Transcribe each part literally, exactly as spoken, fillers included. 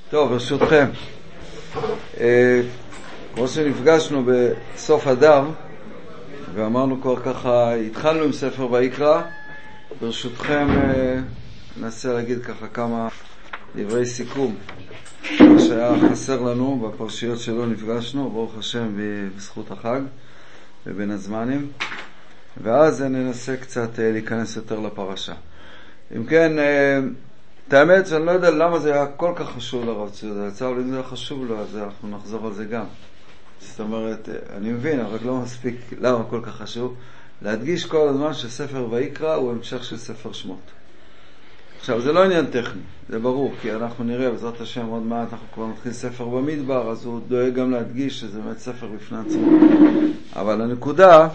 טוב, ברשותכם, כמו שנפגשנו בסוף אדר ואמרנו כבר ככה, התחלנו עם ספר ויקרא. ברשותכם ננסה להגיד ככה כמה דברי סיכום מה שהיה חסר לנו בפרשיות שלא נפגשנו, ברוך השם בזכות החג ובין הזמנים, ואז ננסה קצת להיכנס יותר לפרשה. אם כן, את האמת שאני לא יודע למה זה היה כל כך חשוב לרב ציודה, אבל אם זה היה חשוב לו אז אנחנו נחזור על זה גם. זאת אומרת, אני מבין, אבל לא מספיק למה כל כך חשוב להדגיש כל הזמן שספר ויקרא הוא המשך של ספר שמות. עכשיו, זה לא עניין טכני, זה ברור, כי אנחנו נראה בעזרת השם עוד מעט אנחנו כבר נתחיל ספר במדבר, אז הוא דואג גם להדגיש שזה באמת ספר בפני עצמו. אבל הנקודה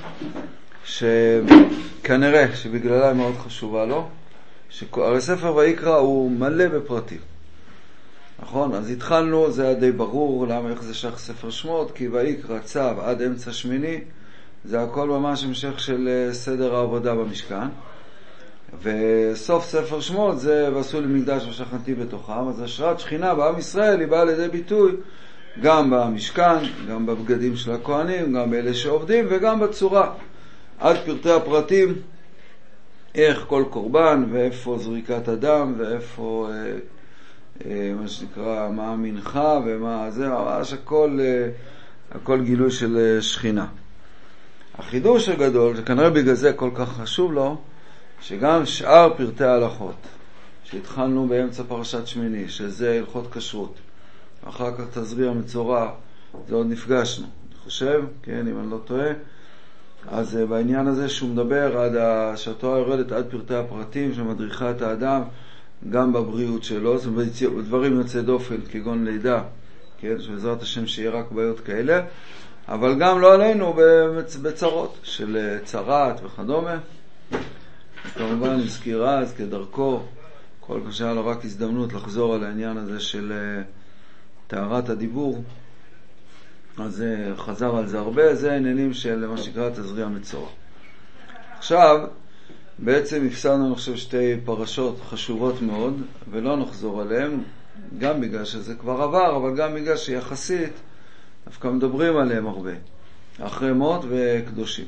שכנראה שבגללה היא מאוד חשובה לו, הרי ספר ויקרא הוא מלא בפרטים, נכון? אז התחלנו, זה היה די ברור למה, איך זה שייך ספר שמות, כי ויקרא צו עד אמצע שמיני זה הכל ממש המשך של סדר העבודה במשכן, וסוף ספר שמות זה ועשו לי מקדש ושכנתי בתוכם. אז השראת שכינה בעם ישראל היא באה לידי ביטוי גם במשכן, גם בבגדים של הכהנים, גם באלה שעובדים, וגם בצורה עד פרטי הפרטים, איך כל קורבן ואיפה זריקת הדם ואיפה אה, אה, מה שנקרא מה המנחה ומה זה, ממש הכל, אה, הכל גילוי של אה, שכינה. החידוש הגדול שכנראה בגלל זה כל כך חשוב לו, שגם שאר פרטי ההלכות שהתחלנו באמצע פרשת שמיני, שזה הלכות כשרות, אחר כך תזריע מצורע, זה עוד נפגשנו אני חושב, כן, אם אני לא טועה. אז בעניין הזה שהוא מדבר עד ה... שהתורה יורדת עד פרטי הפרטים שמדריכה את האדם גם בבריאות שלו, זאת אומרת בדברים יוצא דופן כגון לידה, כן, שבעזרת השם שיהיה רק בעיות כאלה, אבל גם לא עלינו בצרות של צרת וכדומה. כמובן נזכירה אז כדרכו כל כשהיה לו רק הזדמנות לחזור על העניין הזה של טהרת הדיבור, אז חזר על זה הרבה. זה העניינים של מה שקרא תזריע מצורע. עכשיו בעצם הפסדנו אני חושב שתי פרשות חשובות מאוד ולא נחזור עליהן, גם בגלל שזה כבר עבר, אבל גם בגלל שיחסית דווקא מדברים עליהם הרבה, אחרי מות וקדושים.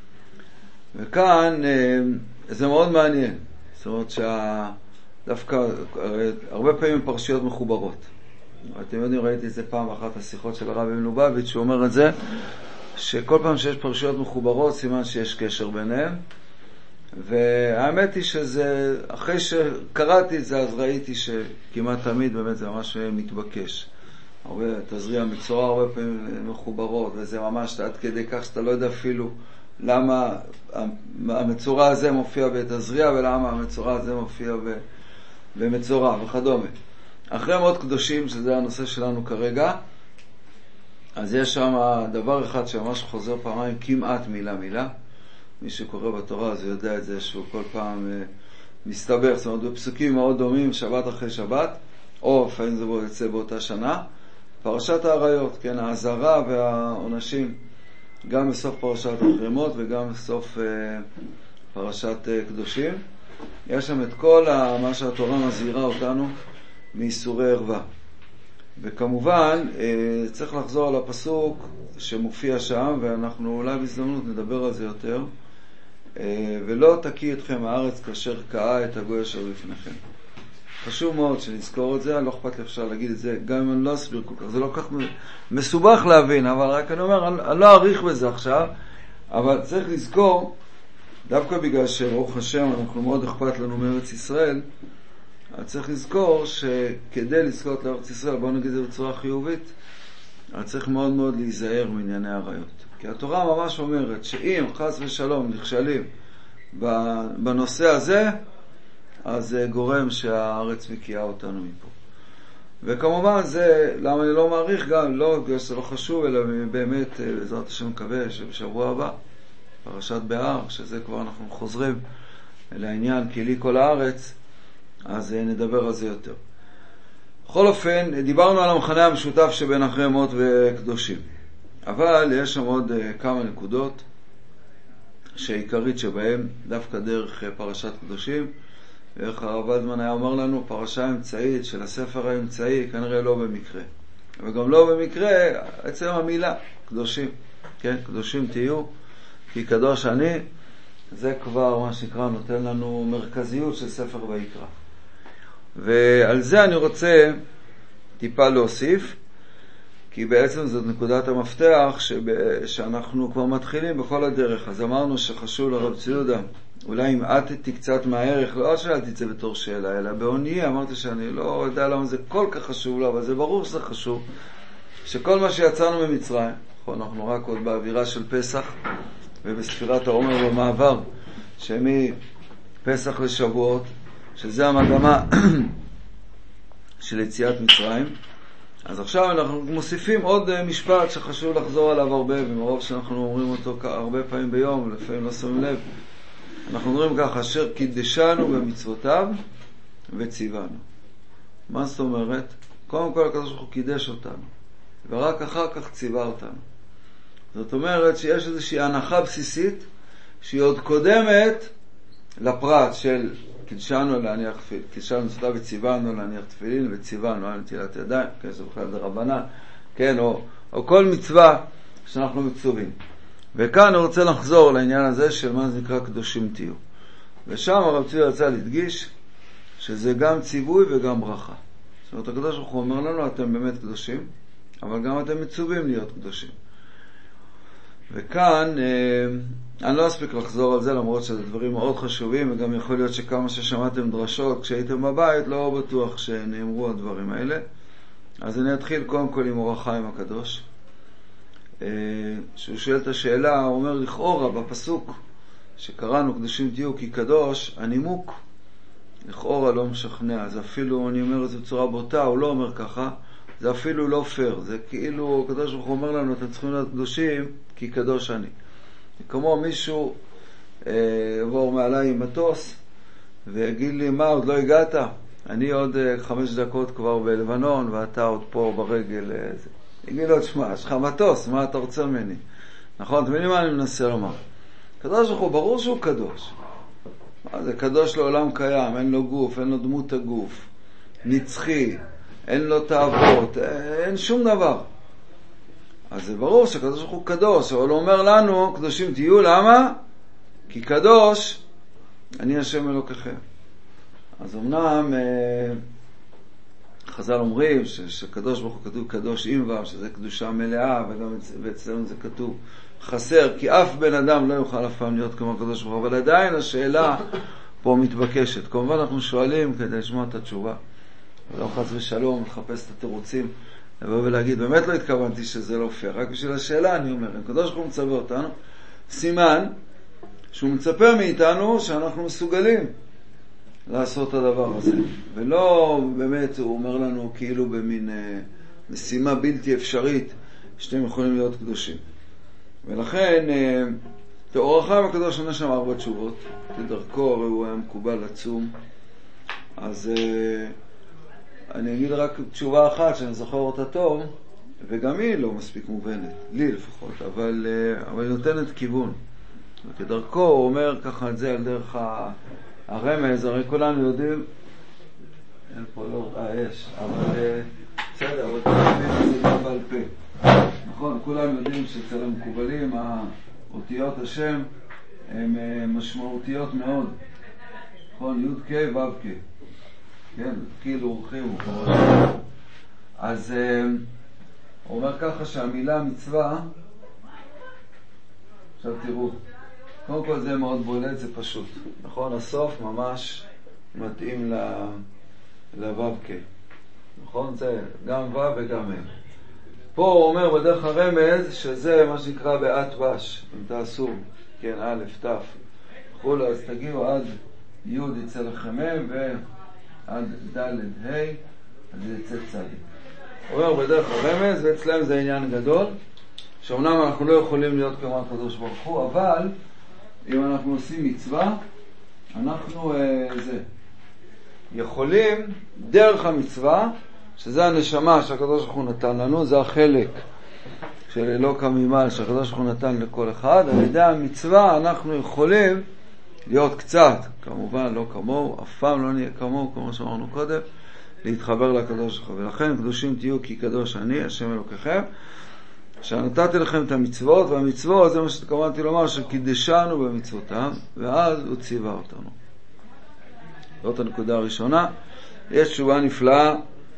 וכאן זה מאוד מעניין, זאת אומרת שדווקא הרבה פעמים פרשיות מחוברות. אתם יודעים, ראיתי את זה פעם אחת השיחות של הרב מלובביץ' שהוא אומר את זה, שכל פעם שיש פרשיות מחוברות סימן שיש קשר ביניהם, והאמת היא שזה, אחרי שקראתי את זה אז ראיתי שכמעט תמיד באמת זה ממש מתבקש. הרבה תזריע מצורע הרבה פעמים מחוברות, וזה ממש עד כדי כך שאתה לא יודע אפילו למה המצורע הזה מופיע בתזריע ולמה המצורע הזה מופיע במצורע וכדומה. אחרי מות קדושים, שזה הנושא שלנו כרגע, אז יש שם דבר אחד שממש חוזר פעמיים כמעט מילה מילה. מי שקורא בתורה אז יודע את זה שהוא כל פעם אה, מסתבך, זאת אומרת בפסוקים מאוד דומים שבת אחרי שבת, או לפעמים זה יוצא באותה שנה. פרשת העריות, כן, העזרה והעונשים, גם בסוף פרשת החרמות וגם בסוף אה, פרשת אה, קדושים. יש שם את כל ה, מה שהתורה מזהירה אותנו מאיסורי ערווה. וכמובן אה, צריך לחזור על הפסוק שמופיע שם, ואנחנו אולי בהזדמנות נדבר על זה יותר. אה, ולא תקיא אתכם הארץ כאשר קאה את הגוי אשר לפניכם. חשוב מאוד שנזכור את זה, אני לא אכפת לי אפשר להגיד את זה, גם אם אני לא אסביר כל כך, זה לא כך מסובך להבין, אבל רק אני אומר, אני, אני לא אעריך בזה עכשיו, אבל צריך לזכור, דווקא בגלל שברוך השם אנחנו מאוד אכפת לנו מארץ ישראל, אז צריך לזכור שכדי לזכות לארץ ישראל, בואו נגיד את זה בצורה חיובית, אז צריך מאוד מאוד להיזהר מענייני עריות. כי התורה ממש אומרת שאם חס ושלום נכשלים בנושא הזה, אז זה גורם שהארץ מקיאה אותנו מפה. וכמובן זה, למה אני לא מעריך גם, לא בגלל שזה לא חשוב, אלא באמת בעזרת השם מקווה שבשבוע הבא, פרשת בהר, שזה כבר אנחנו חוזרים לעניין כי לי כל הארץ, אז נדבר על זה יותר. בכל אופן, דיברנו על המחנה המשותף שבין אחרי מות וקדושים. אבל יש שם עוד כמה נקודות שהעיקרית שבהם, דווקא דרך פרשת קדושים, ואיך הרב ולדמן היה אומר לנו, פרשה אמצעית של הספר האמצעי, כנראה לא במקרה. וגם לא במקרה, עצם המילה, קדושים. כן, קדושים תהיו, כי קדוש אני, זה כבר מה שנקרא נותן לנו מרכזיות של ספר ויקרא. ועל זה אני רוצה טיפה להוסיף, כי בעצם זאת נקודת המפתח שבא, שאנחנו כבר מתחילים בכל הדרך. אז אמרנו שחשוב לרב צבי יהודה, אולי אם עטתי קצת מהערך, לא שאלתי את זה בתור שאלה, אלא בעוני, אמרתי שאני לא יודע למה זה כל כך חשוב לו, אבל זה ברור שזה חשוב, שכל מה שיצאנו ממצרים, נכון, אנחנו רק עוד באווירה של פסח, ובספירת העומר במעבר, שמפסח לשבועות, שזה המגמה של יציאת מצרים. אז עכשיו אנחנו מוסיפים עוד משפט שחשוב לחזור עליו הרבה, ומרוב שאנחנו אומרים אותו הרבה פעמים ביום, לפעמים לא שמים לב. אנחנו אומרים כך, אשר קידשנו במצוותיו וציוונו. מה זאת אומרת? קודם כל הקדוש ברוך הוא קידש אותנו, ורק אחר כך ציווה אותנו. זאת אומרת שיש איזושהי הנחה בסיסית שהיא עוד קודמת לפרט של קידשנו להניח תפילין, קידשנו מצוותיו וציוונו להניח תפילין, וציוונו על נטילת ידיים, כן, זה בכלל דרבנן, כן, או, או כל מצווה שאנחנו מצווים. וכאן אני רוצה לחזור לעניין הזה של מה זה נקרא קדושים תהיו. ושם הרב צבי רצה להדגיש שזה גם ציווי וגם ברכה. זאת אומרת, הקדוש ברוך הוא אומר לנו, אתם באמת קדושים, אבל גם אתם מצווים להיות קדושים. וכאן אני לא אספיק לחזור על זה, למרות שזה דברים מאוד חשובים, וגם יכול להיות שכמה ששמעתם דרשות כשהייתם בבית, לא בטוח שנאמרו הדברים האלה. אז אני אתחיל קודם כל עם אור החיים הקדוש. שהוא שואל את השאלה, הוא אומר לכאורה בפסוק שקראנו קדושים תהיו כי קדוש, הנימוק לכאורה לא משכנע. אז אפילו, אני אומר את זה בצורה בוטה, הוא לא אומר ככה, זה אפילו לא פייר. זה כאילו, הקדוש ברוך הוא אומר לנו, אתם צריכים להיות קדושים כי קדוש אני. כמו מישהו יעבור מעליי עם מטוס ויגיד לי, מה, עוד לא הגעת? אני עוד חמש דקות כבר בלבנון ואתה עוד פה ברגל. יגיד לו, תשמע, יש לך מטוס, מה אתה רוצה ממני? נכון, אתם יודעים מה אני מנסה לומר? קדוש ברוך הוא, ברור שהוא קדוש. מה זה? קדוש לעולם קיים, אין לו גוף, אין לו דמות הגוף, נצחי, אין לו תאוות, אין שום דבר. אז זה ברור שקדוש ברוך הוא קדוש, אבל הוא אומר לנו, קדושים תהיו, למה? כי קדוש, אני השם אלוקיכם. אז אמנם חז"ל אומרים שקדוש ברוך הוא כתוב קדוש עם ו', שזה קדושה מלאה, וגם אצלנו זה כתוב חסר, כי אף בן אדם לא יוכל אף פעם להיות כמו הקדוש ברוך הוא. אבל עדיין השאלה פה מתבקשת. כמובן אנחנו שואלים כדי לשמוע את התשובה, ולא חס ושלום לחפש את התירוצים, לבוא ולהגיד, באמת לא התכוונתי שזה לא פייר, רק בשביל השאלה אני אומר, הקדוש ברוך הוא מצווה אותנו, סימן שהוא מצפה מאיתנו שאנחנו מסוגלים לעשות את הדבר הזה. ולא באמת הוא אומר לנו כאילו במין אה, משימה בלתי אפשרית שאתם יכולים להיות קדושים. ולכן אה, אור החיים הקדוש עונה שם ארבע תשובות, כדרכו הוא היה מקובל עצום. אז אה, אני אגיד רק תשובה אחת שאני זוכר אותה טוב, וגם היא לא מספיק מובנת, לי לפחות, אבל, אה, אבל היא נותנת כיוון. וכדרכו הוא אומר ככה את זה על דרך ה... הרמז, הרי כולנו יודעים, אין פה לא, אה, יש, אבל בסדר, אבל כולנו יודעים שזה גם בעל פה. נכון, כולנו יודעים שאצל המקובלים, האותיות השם הן משמעותיות מאוד. נכון, י' ק' ו' ק'. כן, כאילו אורחים, אז הוא אומר ככה שהמילה מצווה, עכשיו תראו, קודם כל זה מאוד בולט, זה פשוט. נכון? הסוף ממש מתאים לו"ב כ. נכון? זה גם ו' וגם ה'. פה הוא אומר בדרך הרמז שזה מה שנקרא בעת בש. אם תעשו, כן, א', ת', וכו', אז תגיעו עד י' יצא לכם ה' ועד ד' ה', אז יצא צדיק. הוא אומר בדרך הרמז, ואצלם זה עניין גדול, שאומנם אנחנו לא יכולים להיות כמו הקדוש ברוך הוא, אבל אם אנחנו עושים מצווה, אנחנו אה, זה, יכולים דרך המצווה, שזה הנשמה שהקדוש ברוך הוא נתן לנו, זה החלק של אלוקא ממעל שהקדוש ברוך הוא נתן לכל אחד, על ידי המצווה אנחנו יכולים להיות קצת, כמובן לא כמוהו, אף פעם לא נהיה כמוהו, כמו שאמרנו קודם, להתחבר לקדוש שלך. ולכן קדושים תהיו כי קדוש אני, השם אלוקיכם, שנתתי לכם את המצוות, והמצוות זה מה שהתכוונתי לומר, שקידשנו במצוותיו, ואז הוא ציווה אותנו. זאת הנקודה הראשונה. יש תשובה נפלאה,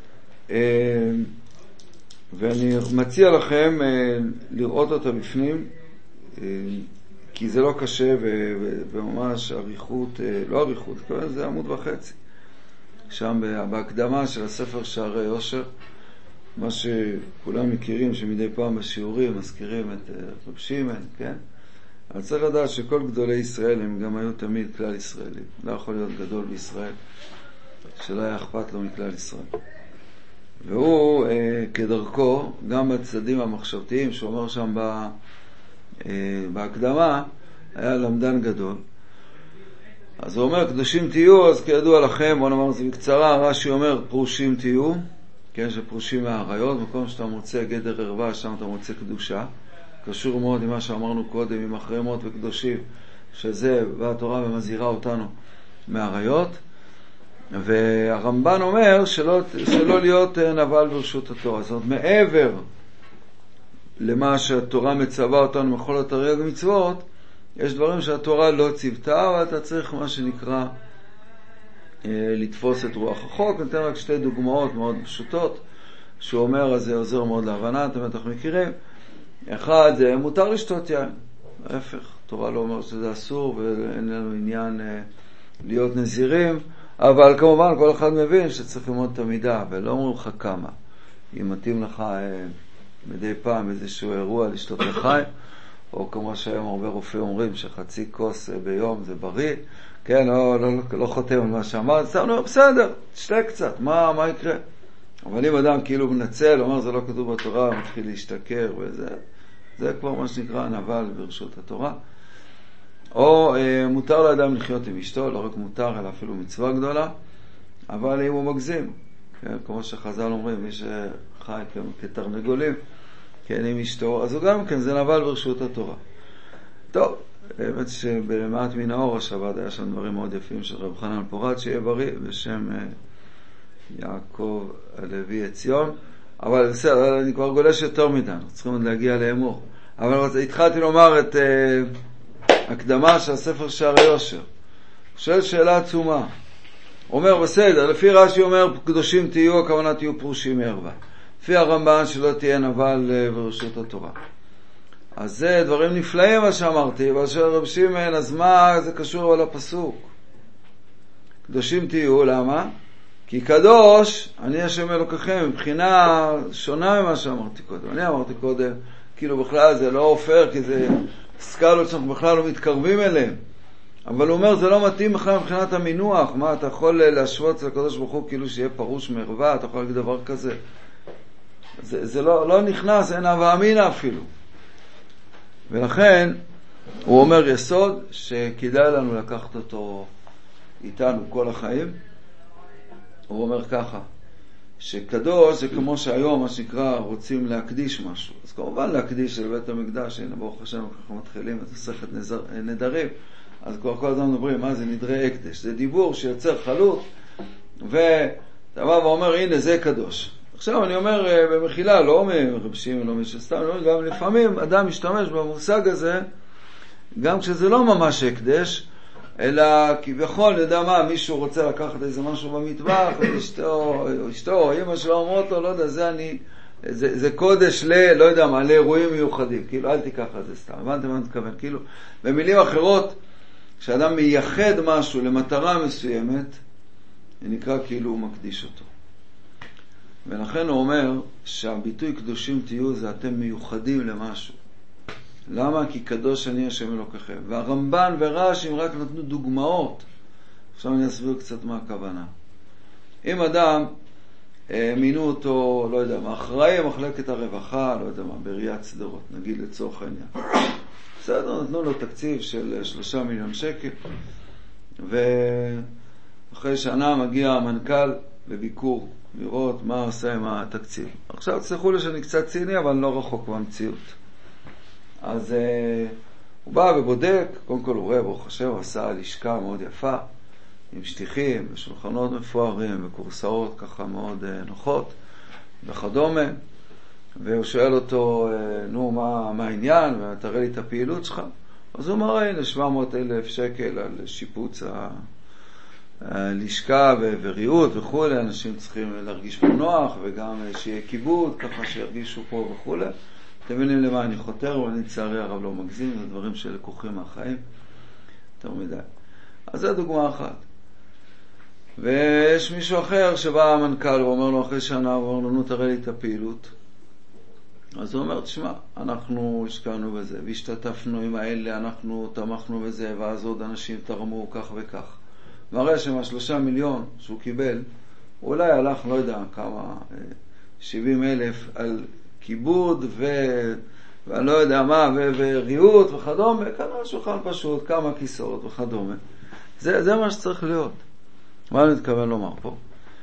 ואני מציע לכם לראות אותה בפנים, כי זה לא קשה, וממש עריכות, לא עריכות, זה עמוד וחצי. שם בהקדמה של הספר שערי יושר, מה שכולם מכירים, שמדי פעם בשיעורים מזכירים את רב שמעון, כן? אבל צריך לדעת שכל גדולי ישראל הם גם היו תמיד כלל ישראלים. לא יכול להיות גדול בישראל שלא היה אכפת לו מכלל ישראל. והוא, אה, כדרכו, גם בצדדים המחשבתיים, שהוא אומר שם בה, אה, בהקדמה, היה למדן גדול. אז הוא אומר, קדושים תהיו, אז כידוע לכם, בוא נאמר זה בקצרה, רש"י אומר, פרושים תהיו, כן, שפרושים מהעריות, מקום שאתה מוצא גדר ערווה, שם אתה מוצא קדושה. קשור מאוד עם מה שאמרנו קודם, עם החרמות וקדושים, שזה באה התורה ומזהירה אותנו מהעריות. והרמב"ן אומר שלא, שלא להיות נבל ברשות התורה. זאת אומרת, מעבר למה שהתורה מצווה אותנו בכל התרי"ג מצוות, יש דברים שהתורה לא ציוותה, אבל אתה צריך מה שנקרא לתפוס את רוח החוק. ניתן רק שתי דוגמאות מאוד פשוטות, שהוא אומר, אז זה עוזר מאוד להבנה, אתם בטח מכירים. אחד, זה מותר לשתות יין. ההפך, התורה לא אומר שזה אסור, ואין לנו עניין להיות נזירים, אבל כמובן כל אחד מבין שצריך ללמוד את המידה, ולא אומרים לך כמה. אם מתאים לך מדי פעם איזשהו אירוע לשתות לחיים, או כמו שהיום הרבה רופאים אומרים שחצי כוס ביום זה בריא, כן, לא, לא, לא חותם על מה שאמרת, סתם, בסדר, תשתה קצת, מה, מה יקרה? אבל אם אדם כאילו מנצל, אומר זה לא כתוב בתורה, מתחיל להשתכר וזה, זה כבר מה שנקרא נבל ברשות התורה. או אה, מותר לאדם לחיות עם אשתו, לא רק מותר, אלא אפילו מצווה גדולה, אבל אם הוא מגזים, כן, כמו שחז"ל אומרים, מי שחי כתרנגולים, כן, עם אשתו, אז הוא גם כן, זה נבל ברשות התורה. טוב, באמת שבמעט מן האור השבת היה שם דברים מאוד יפים של רב חנן פורת, שיהיה בריא, בשם אה, יעקב הלוי עציון, אבל בסדר, אני כבר גולש יותר מדי, אנחנו צריכים עוד להגיע לאמור. אבל התחלתי לומר את אה, הקדמה של הספר שערי יושר. שואל שאלה עצומה. אומר, בסדר, לפי רש"י אומר, קדושים תהיו, הכוונה תהיו פרושים מערווה. לפי הרמב"ן שלא תהיה נבל ברשות התורה. אז זה דברים נפלאים מה שאמרתי, אבל של רב שמעון, אז מה זה קשור על הפסוק? קדושים תהיו, למה? כי קדוש, אני השם אלוקיכם, מבחינה שונה ממה שאמרתי קודם. אני אמרתי קודם, כאילו בכלל זה לא עופר, כי זה סקלות שאנחנו בכלל לא מתקרבים אליהם. אבל הוא אומר, זה לא מתאים בכלל מבחינת המינוח. מה, אתה יכול להשוות לקדוש ברוך הוא כאילו שיהיה פרוש מערווה? אתה יכול להגיד דבר כזה? זה, זה לא, לא נכנס, אין הווה אמינא אפילו. ולכן, הוא אומר יסוד שכדאי לנו לקחת אותו איתנו כל החיים. הוא אומר ככה, שקדוש זה כמו שהיום, מה שנקרא, רוצים להקדיש משהו. אז כמובן להקדיש לבית המקדש, הנה ברוך השם, ככה מתחילים את מסכת נדרים, אז כבר כל הזמן מדברים, מה זה נדרי הקדש? זה דיבור שיוצר חלות, ואתה בא ואומר, הנה זה קדוש. עכשיו אני אומר במחילה, לא מרב שמעון, לא משסתם, גם לפעמים אדם משתמש במושג הזה, גם כשזה לא ממש הקדש, אלא כביכול, יודע מה, מישהו רוצה לקחת איזה משהו במטבח, ואשתו, או אשתו, או אמא שלו אומרות לו, לא יודע, זה אני, זה, זה קודש ל, לא יודע מה, לאירועים מיוחדים, כאילו, אל תיקח את זה סתם, הבנתם מה אני מתכוון, כאילו, במילים אחרות, כשאדם מייחד משהו למטרה מסוימת, זה נקרא כאילו הוא מקדיש אותו. ולכן הוא אומר, שהביטוי קדושים תהיו, זה אתם מיוחדים למשהו. למה? כי קדוש אני השם אלוקיכם. והרמב"ן ורש"י הם רק נתנו דוגמאות. עכשיו אני אסביר קצת מה הכוונה. אם אדם אה, מינו אותו, לא יודע מה, אחראי מחלקת הרווחה, לא יודע מה, בעיריית שדרות, נגיד לצורך העניין. בסדר, נתנו לו תקציב של שלושה מיליון שקל, ואחרי שנה מגיע המנכ"ל לביקור, לראות מה עושה עם התקציב. עכשיו תסלחו לי שאני קצת ציני, אבל לא רחוק במציאות. אז uh, הוא בא ובודק, קודם כל הוא רואה, ברוך השם, הוא עשה לשכה מאוד יפה, עם שטיחים, ושולחנות מפוארים, וקורסאות ככה מאוד נוחות, וכדומה, והוא שואל אותו, נו, מה, מה העניין, ותראה לי את הפעילות שלך? אז הוא אומר, הנה, שבע מאות אלף שקל על שיפוץ הלשכה וריאות וכו', אנשים צריכים להרגיש פה נוח, וגם שיהיה כיבוד, ככה שירגישו פה וכו'. אתם מבינים למה אני חותר, ואני לצערי הרב לא מגזים, זה דברים שלקוחים מהחיים, יותר מדי. אז זו דוגמה אחת. ויש מישהו אחר שבא המנכ"ל, ואומר לו אחרי שנה, הוא אומר לו, נו, תראה לי את הפעילות. אז הוא אומר, תשמע, אנחנו השקענו בזה, והשתתפנו עם האלה, אנחנו תמכנו בזה, ואז עוד אנשים תרמו כך וכך. והרי שמה מיליון שהוא קיבל, הוא אולי הלך, לא יודע, כמה, שבעים אלף על כיבוד ו... ואני לא יודע מה, ו... וריאות וכדומה, כמה שולחן פשוט, כמה כיסאות וכדומה. זה, זה מה שצריך להיות. מה אני מתכוון לומר פה?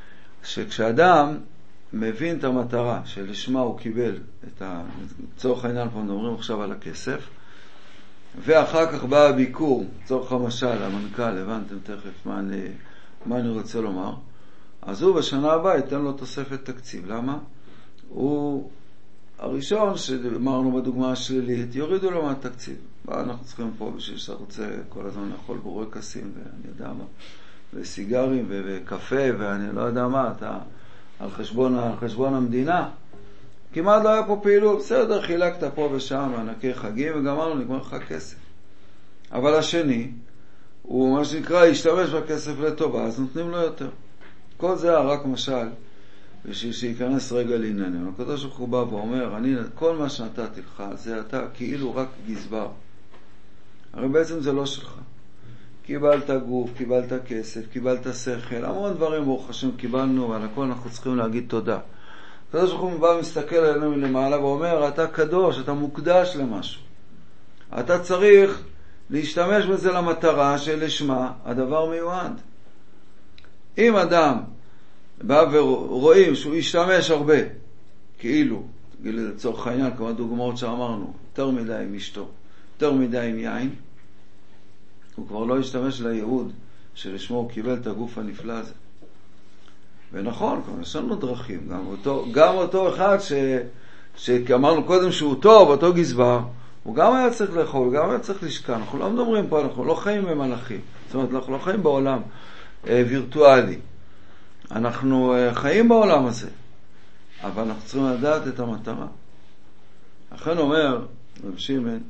שכשאדם מבין את המטרה שלשמה הוא קיבל את ה... צורך העניין פה מדברים עכשיו על הכסף, ואחר כך בא הביקור, צורך המשל, המנכ"ל, הבנתם תכף מה אני, מה אני רוצה לומר, אז הוא בשנה הבאה ייתן לו תוספת תקציב. למה? הוא הראשון שאמרנו בדוגמה השלילית, יורידו לו מהתקציב. אנחנו צריכים פה בשביל שאתה רוצה כל הזמן לאכול בורקסים ואני יודע מה, וסיגרים וקפה ואני לא יודע מה, אתה על חשבון, על חשבון המדינה. כמעט לא היה פה פעילות, בסדר, חילקת פה ושם, ענקי חגים, וגמרנו, נגמר לך כסף. אבל השני, הוא מה שנקרא, ישתמש בכסף לטובה, אז נותנים לו יותר. כל זה היה רק משל, בשביל שיכנס רגע לעניינים. הקדוש ברוך הוא בא ואומר, אני, כל מה שנתתי לך, זה אתה כאילו רק גזבר. הרי בעצם זה לא שלך. קיבלת גוף, קיבלת כסף, קיבלת שכל, המון דברים ברוך השם קיבלנו, ועל הכל אנחנו צריכים להגיד תודה. הקדוש ברוך הוא בא ומסתכל עלינו מלמעלה ואומר, אתה קדוש, אתה מוקדש למשהו. אתה צריך להשתמש בזה למטרה שלשמה הדבר מיועד. אם אדם בא ורואים שהוא ישתמש הרבה, כאילו, לצורך העניין, כמו הדוגמאות שאמרנו, יותר מדי עם אשתו, יותר מדי עם יין, הוא כבר לא ישתמש לייעוד שלשמו הוא קיבל את הגוף הנפלא הזה. ונכון, יש לנו דרכים, גם אותו, גם אותו אחד ש, שאמרנו קודם שהוא טוב, אותו גזבר, הוא גם היה צריך לאכול, גם היה צריך לשקע. אנחנו לא מדברים פה, אנחנו לא חיים במלאכים. זאת אומרת, אנחנו לא חיים בעולם אה, וירטואלי. אנחנו אה, חיים בעולם הזה. אבל אנחנו צריכים לדעת את המטרה. לכן אומר, רב שמעון,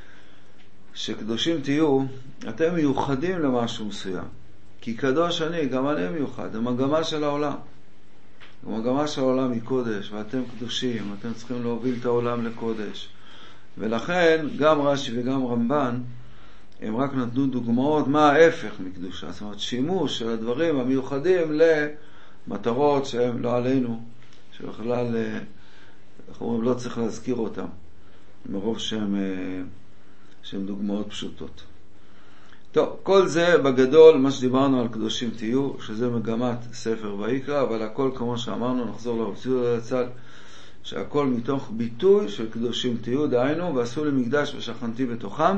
שקדושים תהיו, אתם מיוחדים למשהו מסוים. כי קדוש אני, גם אני מיוחד, המגמה של העולם. המגמה של העולם היא קודש, ואתם קדושים, אתם צריכים להוביל את העולם לקודש. ולכן, גם רש"י וגם רמב"ן, הם רק נתנו דוגמאות מה ההפך מקדושה. זאת אומרת, שימוש של הדברים המיוחדים למטרות שהם לא עלינו, שבכלל, אנחנו אומרים, לא צריך להזכיר אותם, מרוב שהם, שהם דוגמאות פשוטות. טוב, כל זה בגדול, מה שדיברנו על קדושים תהיו, שזה מגמת ספר ויקרא, אבל הכל כמו שאמרנו, נחזור לרבציאות על הצד, שהכל מתוך ביטוי של קדושים תהיו, דהיינו, ועשו לי מקדש ושכנתי בתוכם,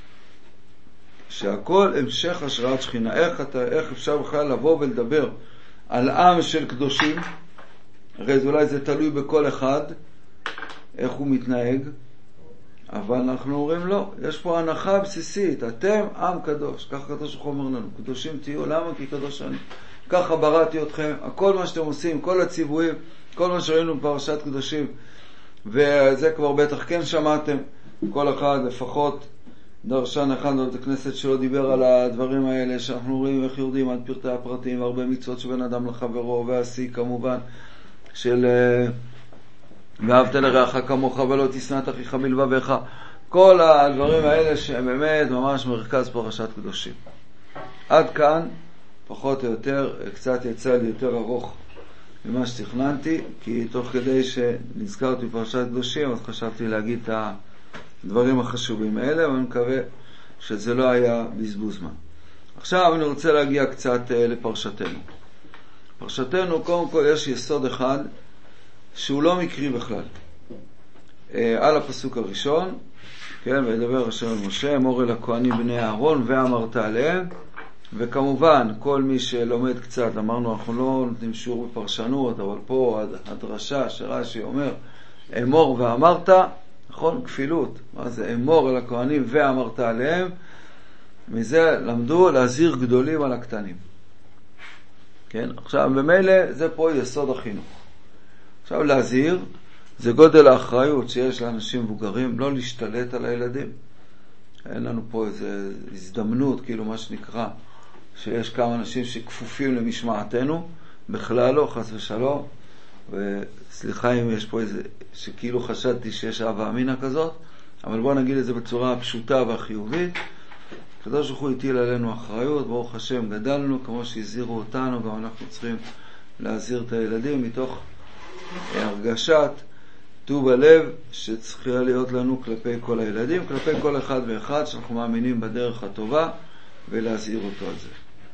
שהכל המשך השראת שכינה. איך, אתה, איך אפשר בכלל לבוא ולדבר על עם של קדושים? הרי אולי זה תלוי בכל אחד, איך הוא מתנהג, אבל אנחנו אומרים לא, יש פה הנחה בסיסית, אתם עם קדוש, ככה קדוש אומר לנו, קדושים תהיו, למה? כי קדוש אני, ככה בראתי אתכם, הכל מה שאתם עושים, כל הציוויים, כל מה שראינו בפרשת קדושים, וזה כבר בטח כן שמעתם, כל אחד לפחות דרשן אחד בבית הכנסת שלא דיבר על הדברים האלה, שאנחנו רואים איך יורדים עד פרטי הפרטים, והרבה מצוות שבין אדם לחברו, והשיא כמובן של ואהבת לרעך כמוך ולא תשנא את אחיך מלבבך, כל הדברים האלה שהם באמת ממש מרכז פרשת קדושים. עד כאן פחות או יותר, קצת יצא לי יותר ארוך ממה שתכננתי, כי תוך כדי שנזכרתי בפרשת קדושים אז חשבתי להגיד את הדברים החשובים האלה, ואני מקווה שזה לא היה בזבוז זמן. עכשיו אני רוצה להגיע קצת לפרשתנו. פרשתנו, קודם כל יש יסוד אחד שהוא לא מקרי בכלל. על הפסוק הראשון, כן, וידבר השם אל משה, אמור אל הכהנים בני אהרון, ואמרת עליהם, וכמובן, כל מי שלומד קצת, אמרנו, אנחנו לא נותנים שיעור בפרשנות, אבל פה הדרשה שרש"י אומר, אמור ואמרת, נכון? כפילות. מה זה? אמור אל הכהנים ואמרת עליהם, מזה למדו להזהיר גדולים על הקטנים. כן? עכשיו, במילא זה פה יסוד החינוך. עכשיו, להזהיר, זה גודל האחריות שיש לאנשים מבוגרים, לא להשתלט על הילדים. אין לנו פה איזו הזדמנות, כאילו מה שנקרא, שיש כמה אנשים שכפופים למשמעתנו, בכלל לא, חס ושלום, וסליחה אם יש פה איזה, שכאילו חשדתי שיש אהבה אמינה כזאת, אבל בואו נגיד את זה בצורה הפשוטה והחיובית. הקדוש ברוך הוא הטיל עלינו אחריות, ברוך השם גדלנו, כמו שהזהירו אותנו, גם אנחנו צריכים להזהיר את הילדים מתוך הרגשת טוב הלב שצריכה להיות לנו כלפי כל הילדים, כלפי כל אחד ואחד שאנחנו מאמינים בדרך הטובה, ולהזהיר אותו על זה.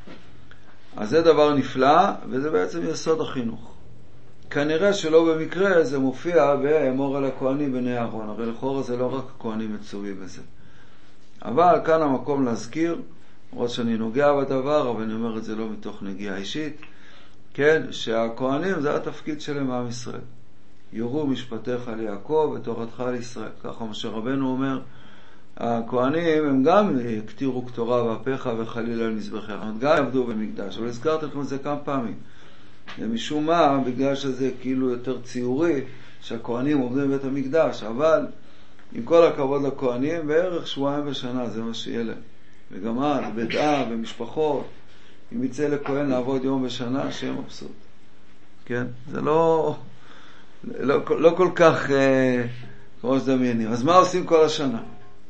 אז זה דבר נפלא, וזה בעצם יסוד החינוך. כנראה שלא במקרה זה מופיע באמור אל הכהנים בני אהרון, הרי לכאורה זה לא רק הכהנים מצווים בזה. אבל כאן המקום להזכיר, למרות שאני נוגע בדבר, אבל אני אומר את זה לא מתוך נגיעה אישית, כן, שהכהנים זה התפקיד שלהם עם ישראל. יורו משפטיך ליעקב ותורתך לישראל. ככה משה רבנו אומר, הכהנים הם גם יקטירו קטורה באפיך וחלילה על מזבחך. הם גם עבדו במקדש, אבל הזכרתי לכם את זה כמה פעמים. משום מה, בגלל שזה כאילו יותר ציורי, שהכהנים עובדים בבית המקדש, אבל עם כל הכבוד לכהנים, בערך שבועיים בשנה, זה מה שיהיה להם. וגם אז, בדעה, במשפחות, אם יצא לכהן לעבוד יום בשנה, שיהיה מבסוט. כן? זה לא, לא, לא כל כך אה, כמו שדמיינים. אז מה עושים כל השנה?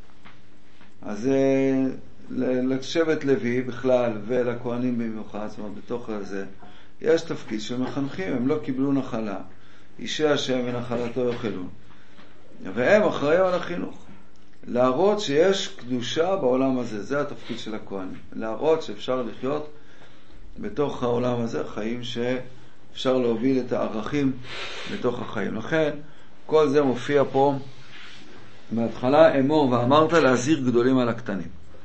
אז אה, לשבט לוי בכלל, ולכהנים במיוחד, זאת אומרת, בתוך זה, יש תפקיד שמחנכים, הם לא קיבלו נחלה, אישי השם ונחלתו יאכלון. והם אחראים על החינוך. להראות שיש קדושה בעולם הזה, זה התפקיד של הכהנים. להראות שאפשר לחיות בתוך העולם הזה, חיים שאפשר להוביל את הערכים בתוך החיים. לכן, כל זה מופיע פה בהתחלה, אמור ואמרת להזהיר גדולים על הקטנים.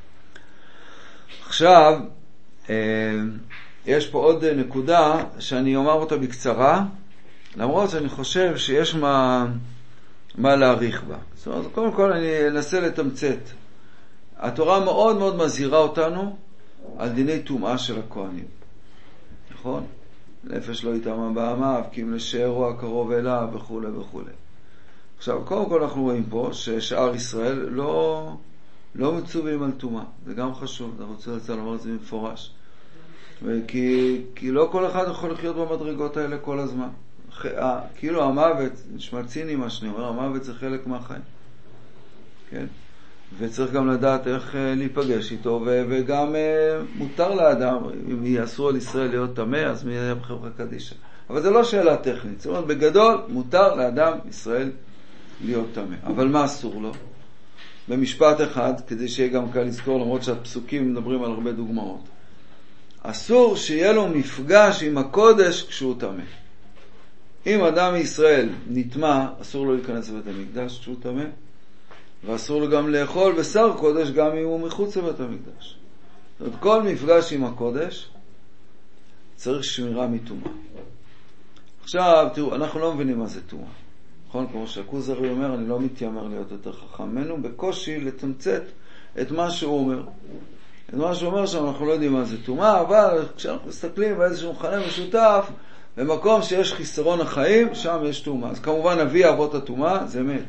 עכשיו, יש פה עוד נקודה שאני אומר אותה בקצרה, למרות שאני חושב שיש מה, מה להעריך בה. זאת אומרת, קודם כל אני אנסה לתמצת. התורה מאוד מאוד מזהירה אותנו על דיני טומאה של הכהנים. נכון? נפש לא יטמא בעמיו, כי אם לשארו הקרוב אליו וכו' וכו'. עכשיו, קודם כל אנחנו רואים פה ששאר ישראל לא, לא מצווים על טומאה. זה גם חשוב, אני רוצה לצל לומר את זה במפורש. כי, כי לא כל אחד יכול לחיות במדרגות האלה כל הזמן. כאילו המוות, נשמע ציני מה שאני אומר, המוות זה חלק מהחיים. כן? וצריך גם לדעת איך להיפגש איתו, וגם מותר לאדם, אם יאסרו על ישראל להיות טמא, אז מי יהיה בחברה קדישה. אבל זה לא שאלה טכנית. זאת אומרת, בגדול, מותר לאדם ישראל להיות טמא. אבל מה אסור לו? במשפט אחד, כדי שיהיה גם קל לזכור, למרות שהפסוקים מדברים על הרבה דוגמאות. אסור שיהיה לו מפגש עם הקודש כשהוא טמא. אם אדם מישראל נטמא, אסור לו להיכנס לבית המקדש כשהוא טמא, ואסור לו גם לאכול בשר קודש גם אם הוא מחוץ לבית המקדש. זאת אומרת, כל מפגש עם הקודש צריך שמירה מטומאה. עכשיו, תראו, אנחנו לא מבינים מה זה טומאה. נכון? כמו שהכוזרי אומר, אני לא מתיימר להיות יותר חכם ממנו, בקושי לתמצת את מה שהוא אומר. את מה שהוא אומר שאנחנו לא יודעים מה זה טומאה, אבל כשאנחנו מסתכלים באיזשהו מכנה משותף, במקום שיש חיסרון החיים, שם יש טומאה. אז כמובן, אבי אבות הטומאה זה מת.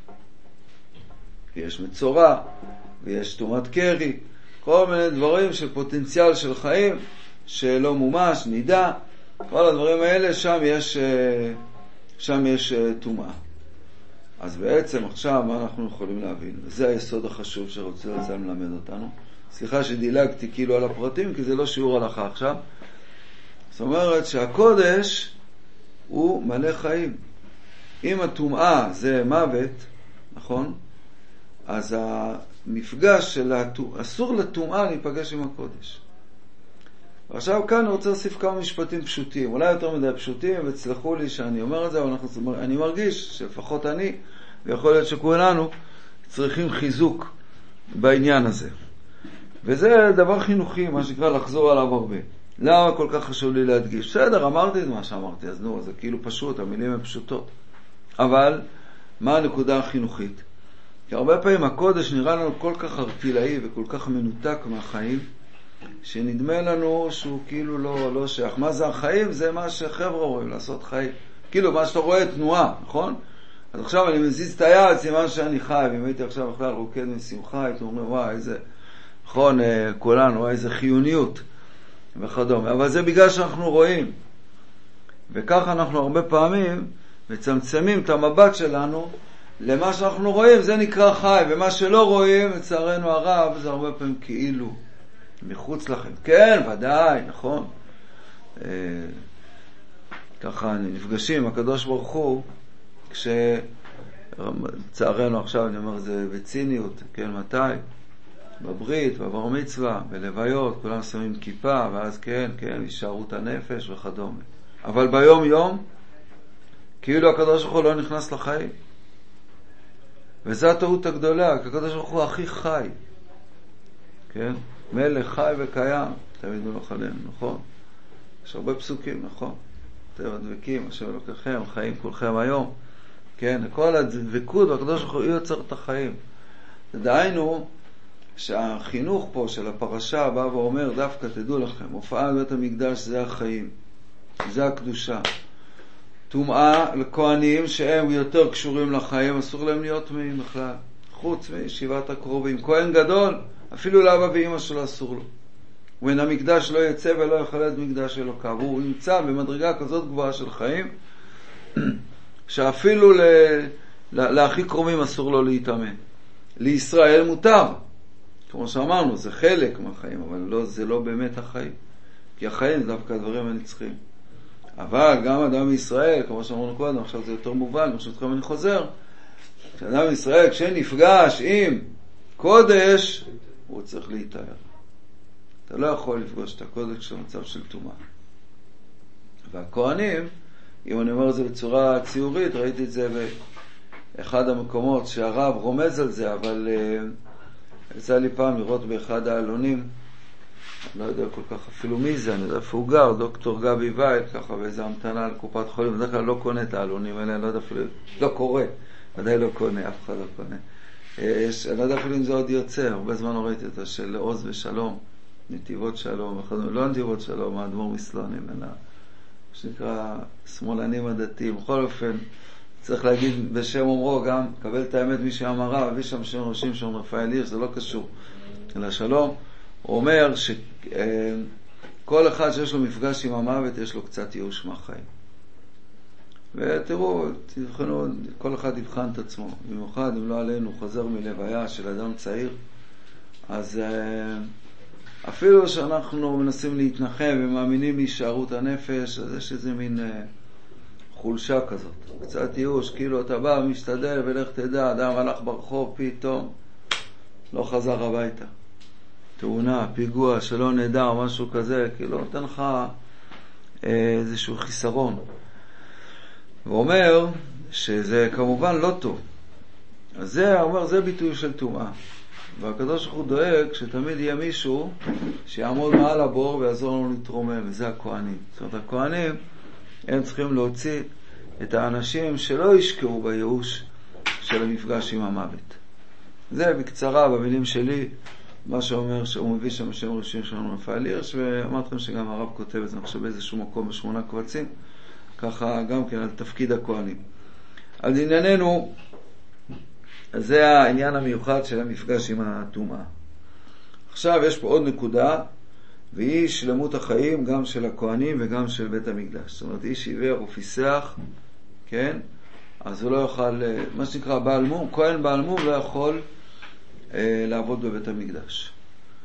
יש מצורע, ויש טומאת קרי, כל מיני דברים של פוטנציאל של חיים, שלא מומש, נידע, כל הדברים האלה, שם יש, שם יש טומאה. אז בעצם עכשיו מה אנחנו יכולים להבין? זה היסוד החשוב שרוצה לצל מלמד אותנו. סליחה שדילגתי כאילו על הפרטים, כי זה לא שיעור הלכה עכשיו. זאת אומרת שהקודש הוא מלא חיים. אם הטומאה זה מוות, נכון? אז המפגש של הטומאה, אסור לטומאה להיפגש עם הקודש. ועכשיו כאן אני רוצה להוסיף כמה משפטים פשוטים, אולי יותר מדי פשוטים, וצלחו לי שאני אומר את זה, אבל אנחנו, אני מרגיש שלפחות אני, ויכול להיות שכולנו, צריכים חיזוק בעניין הזה. וזה דבר חינוכי, מה שנקרא לחזור עליו הרבה. למה כל כך חשוב לי להדגיש? בסדר, אמרתי את מה שאמרתי, אז נו, זה כאילו פשוט, המילים הן פשוטות. אבל, מה הנקודה החינוכית? כי הרבה פעמים הקודש נראה לנו כל כך ארטילאי וכל כך מנותק מהחיים, שנדמה לנו שהוא כאילו לא, לא שייך. מה זה החיים? זה מה שחבר'ה רואים, לעשות חיים. כאילו, מה שאתה רואה, תנועה, נכון? אז עכשיו אני מזיז את היד, סימן שאני חי, ואם הייתי עכשיו בכלל רוקד משמחה, הייתי אומר, וואי, איזה, נכון, כולנו, וואי, איזה חיוניות וכדומה. אבל זה בגלל שאנחנו רואים. וככה אנחנו הרבה פעמים מצמצמים את המבט שלנו למה שאנחנו רואים, זה נקרא חי, ומה שלא רואים, לצערנו הרב, זה הרבה פעמים כאילו מחוץ לכם. כן, ודאי, נכון. אה, ככה נפגשים, הקדוש ברוך הוא, כשצערנו עכשיו, אני אומר, זה בציניות, כן, מתי? בברית, בבר מצווה, בלוויות, כולם שמים כיפה, ואז כן, כן, יישארות הנפש וכדומה. אבל ביום יום, כאילו הקדוש ברוך הוא לא נכנס לחיים. וזו הטעות הגדולה, כי הקדוש ברוך הוא הכי חי. כן? מלך חי וקיים, תמיד מלוך עלינו, נכון? יש הרבה פסוקים, נכון? אתם הדבקים, השם אלוקיכם, חיים כולכם היום. כן? כל הדבקות, והקדוש ברוך הוא יוצר את החיים. דהיינו, שהחינוך פה של הפרשה בא ואומר, דווקא תדעו לכם, הופעה בבית המקדש זה החיים. זה הקדושה. טומאה לכהנים שהם יותר קשורים לחיים, אסור להם להיות טמאים בכלל. חוץ מישיבת הקרובים. כהן גדול, אפילו לאבא ואמא שלו אסור לו. ומן המקדש לא יצא ולא יחלל את מקדש אלוקיו. הוא נמצא במדרגה כזאת גבוהה של חיים, שאפילו ל... להכי קרובים אסור לו להתאמן. לישראל מותר. כמו שאמרנו, זה חלק מהחיים, אבל לא, זה לא באמת החיים. כי החיים זה דווקא הדברים הנצחיים. אבל גם אדם מישראל, כמו שאמרנו קודם, עכשיו זה יותר מובן, ברשותכם אני חוזר, שאדם מישראל כשנפגש עם קודש, הוא צריך להתאר. אתה לא יכול לפגוש את הקודש במצב של טומאה. והכהנים, אם אני אומר את זה בצורה ציורית, ראיתי את זה באחד המקומות שהרב רומז על זה, אבל uh, יצא לי פעם לראות באחד העלונים, אני לא יודע כל כך אפילו מי זה, אני יודע איפה הוא גר, דוקטור גבי וייל, ככה באיזה המתנה לקופת חולים, בדרך כלל לא קונה את העלונים האלה, אני לא יודע אפילו, לא קורא, ודאי לא קונה, אף אחד לא קונה. יש, אני לא יודע אפילו אם זה עוד יוצא, הרבה זמן לא ראיתי אותה, של עוז ושלום, נתיבות שלום, לא נתיבות שלום, האדמו"ר מסלונים, אלא שנקרא שמאלנים הדתיים. בכל אופן, צריך להגיד בשם אומרו גם, קבל את האמת מי שאמרה, הביא שם שם ראשים שם רפאל הירש, זה לא קשור, אלא שלום. הוא אומר שכל אחד שיש לו מפגש עם המוות, יש לו קצת ייאוש מהחיים. ותראו, תבחנו, כל אחד יבחן את עצמו. במיוחד, אם לא עלינו, חוזר מלוויה של אדם צעיר, אז אפילו שאנחנו מנסים להתנחם ומאמינים בהישארות הנפש, אז יש איזה מין חולשה כזאת. קצת ייאוש, כאילו אתה בא, משתדל ולך תדע, אדם הלך ברחוב, פתאום לא חזר הביתה. תאונה, פיגוע, שלא נדע או משהו כזה, כאילו נותן לך איזשהו חיסרון. הוא אומר שזה כמובן לא טוב. אז זה, הוא אומר, זה ביטוי של טומאה. והקדוש ברוך הוא דואג שתמיד יהיה מישהו שיעמוד מעל הבור ויעזור לנו להתרומם, וזה הכהנים. זאת אומרת, הכהנים הם צריכים להוציא את האנשים שלא ישקעו בייאוש של המפגש עם המוות. זה בקצרה, במילים שלי, מה שאומר שהוא מביא שם שם ראשים שלנו רפאל הירש, ואמרתם שגם הרב כותב את זה עכשיו באיזשהו מקום בשמונה קבצים, ככה גם כן על תפקיד הכהנים. אז ענייננו, זה העניין המיוחד של המפגש עם הטומאה. עכשיו יש פה עוד נקודה, והיא שלמות החיים גם של הכהנים וגם של בית המקדש. זאת אומרת, איש עיוור או פיסח, כן? אז הוא לא יוכל, מה שנקרא בעל מום, כהן בעל מום לא יכול אה, לעבוד בבית המקדש.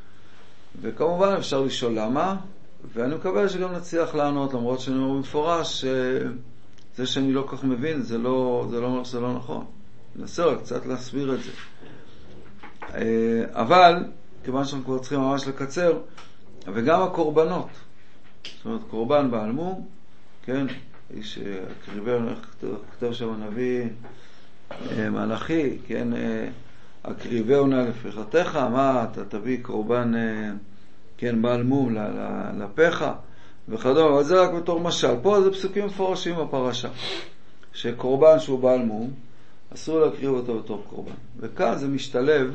וכמובן אפשר לשאול למה, ואני מקווה שגם נצליח לענות, למרות שאני אומר במפורש, זה שאני לא כך מבין, זה לא, זה לא אומר שזה לא נכון. ננסה רק קצת להסביר את זה. אבל, כיוון שאנחנו כבר צריכים ממש לקצר, וגם הקורבנות, זאת אומרת, קורבן בעל מום, כן, איש הקריבנו, איך כתוב שם הנביא מלאכי, כן, הקריבהו נא לפריחתך, מה אתה תביא קורבן, כן, בעל מום לפך וכדומה, אבל זה רק בתור משל. פה זה פסוקים מפורשים בפרשה, שקורבן שהוא בעל מום אסור להקריב אותו בתור קורבן, וכאן זה משתלב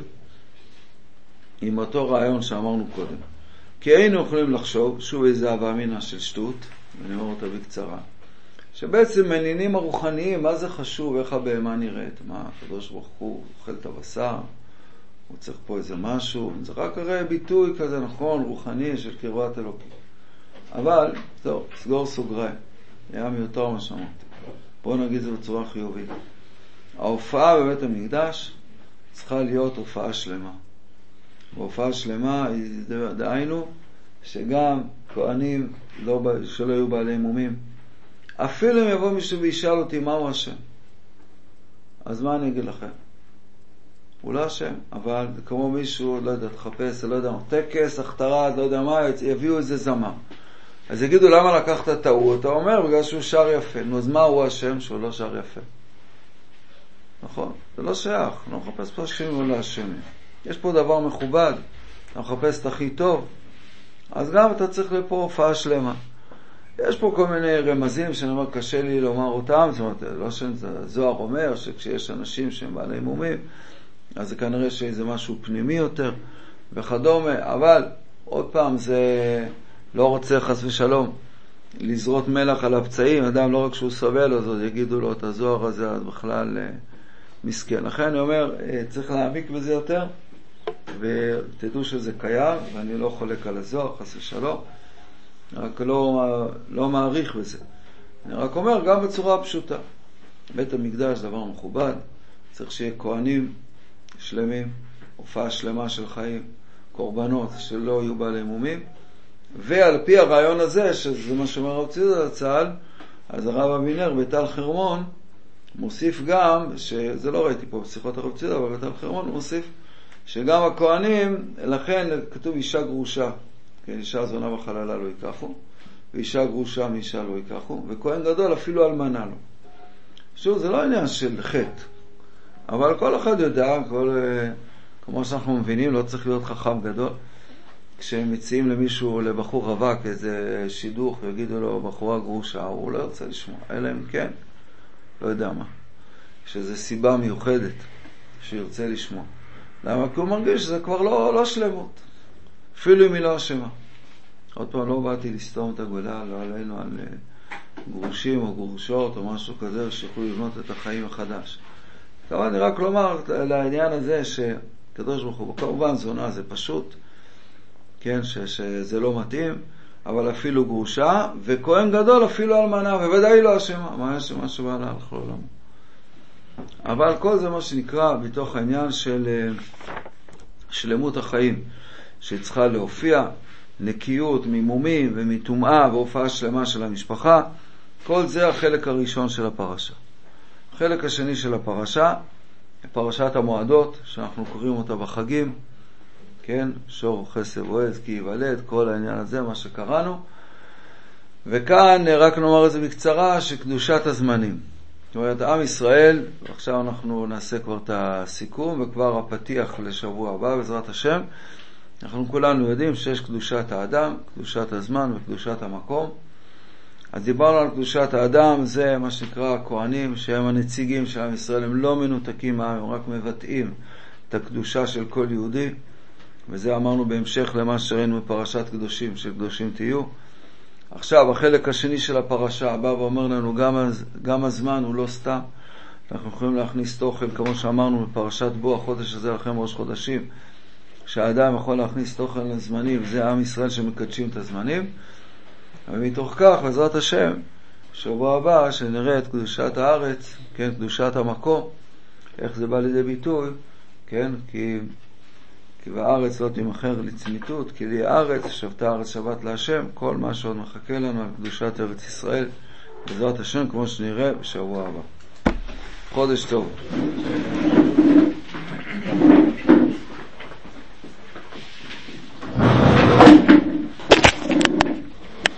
עם אותו רעיון שאמרנו קודם, כי היינו יכולים לחשוב שוב איזה הווה אמינא של שטות, ואני אומר אותה בקצרה, שבעצם מעניינים הרוחניים, מה זה חשוב, איך הבהמה נראית, מה הקדוש ברוך הוא אוכל את הבשר, הוא צריך פה איזה משהו, זה רק הרי ביטוי כזה נכון, רוחני של קרבת אלוקים. אבל, טוב, סגור סוגריים, היה מיותר מה שאמרתי. בואו נגיד זה בצורה חיובית. ההופעה בבית המקדש צריכה להיות הופעה שלמה. והופעה שלמה, דהיינו, שגם כהנים לא, שלא יהיו בעלי מומים, אפילו אם יבוא מישהו וישאל אותי מהו השם, אז מה אני אגיד לכם? הוא לא השם, אבל כמו מישהו, לא יודע, תחפש, לא יודע, טקס, הכתרה, לא יודע מה, יביאו איזה זמר. אז יגידו, למה לקחת טעות? אתה אומר, בגלל שהוא שר יפה. נו, אז מה הוא השם שהוא לא שר יפה? נכון? זה לא שייך. לא מחפש פה השם ולא השם. יש פה דבר מכובד. אתה מחפש את הכי טוב. אז גם אתה צריך לפה הופעה שלמה. יש פה כל מיני רמזים שאני אומר, קשה לי לומר אותם. זאת אומרת, לא שהזוהר אומר שכשיש אנשים שהם בעלי מומים, אז זה כנראה שזה משהו פנימי יותר וכדומה. אבל עוד פעם, זה לא רוצה חס ושלום לזרות מלח על הפצעים. אדם לא רק שהוא סובל, אז עוד יגידו לו את הזוהר הזה, אז בכלל מסכן. לכן אני אומר, צריך להעמיק בזה יותר, ותדעו שזה קיים, ואני לא חולק על הזוהר, חס ושלום, רק לא, לא מעריך בזה. אני רק אומר, גם בצורה פשוטה. בית המקדש דבר מכובד, צריך שיהיה כהנים שלמים, הופעה שלמה של חיים, קורבנות שלא יהיו בעלי מומים, ועל פי הרעיון הזה, שזה מה שאומר רב ציודה צה"ל, אז הרב אבינר בתל חרמון מוסיף גם, שזה לא ראיתי פה בשיחות הרב ציודה, אבל בתל חרמון הוא מוסיף שגם הכהנים, לכן כתוב אישה גרושה, כן, אישה זונה בחללה לא ייקחו, ואישה גרושה מאישה לא ייקחו, וכהן גדול אפילו אלמנה לא. שוב, זה לא עניין של חטא, אבל כל אחד יודע, כל, כמו שאנחנו מבינים, לא צריך להיות חכם גדול. כשהם מציעים למישהו, לבחור רווק, איזה שידוך, ויגידו לו, בחורה גרושה, הוא לא ירצה לשמוע, אלא אם כן, לא יודע מה. שזו סיבה מיוחדת שירצה לשמוע. למה? כי הוא מרגיש שזה כבר לא, לא שלמות. אפילו אם היא לא אשמה. עוד פעם, לא באתי לסתום את הגולה, לא עלינו על גרושים או גרושות או משהו כזה, שיוכלו לבנות את החיים החדש. כמובן, אני רק לומר לעניין הזה, שקדוש ברוך הוא, כמובן זונה זה פשוט, כן, ש, שזה לא מתאים, אבל אפילו גרושה, וכהן גדול אפילו אלמנה, ובוודאי לא אשמה. מה יש מה שבעלה הלך לעולם? אבל כל זה מה שנקרא בתוך העניין של שלמות החיים, שצריכה להופיע נקיות ממומים ומטומאה והופעה שלמה של המשפחה. כל זה החלק הראשון של הפרשה. החלק השני של הפרשה, פרשת המועדות, שאנחנו קוראים אותה בחגים, כן, שור חסב ועז כי ייוולד, כל העניין הזה, מה שקראנו. וכאן רק נאמר את זה בקצרה, שקדושת הזמנים. זאת אומרת, עם ישראל, עכשיו אנחנו נעשה כבר את הסיכום, וכבר הפתיח לשבוע הבא, בעזרת השם. אנחנו כולנו יודעים שיש קדושת האדם, קדושת הזמן וקדושת המקום. אז דיברנו על קדושת האדם, זה מה שנקרא הכהנים, שהם הנציגים של עם ישראל, הם לא מנותקים מהעם, הם רק מבטאים את הקדושה של כל יהודי. וזה אמרנו בהמשך למה שראינו בפרשת קדושים, של קדושים תהיו. עכשיו, החלק השני של הפרשה הבא ואומר לנו, גם, גם הזמן הוא לא סתם. אנחנו יכולים להכניס תוכן, כמו שאמרנו בפרשת בו, החודש הזה לכם ראש חודשים, שהאדם יכול להכניס תוכן לזמנים, וזה עם ישראל שמקדשים את הזמנים. ומתוך כך, בעזרת השם, שבוע הבא, שנראה את קדושת הארץ, כן, קדושת המקום, איך זה בא לידי ביטוי, כן, כי... כי בארץ לא תימחר לצמיתות, כי לי הארץ, שבתה הארץ שבת להשם, כל מה שעוד מחכה לנו על קדושת ארץ ישראל, בעזרת השם, כמו שנראה בשבוע הבא. חודש טוב.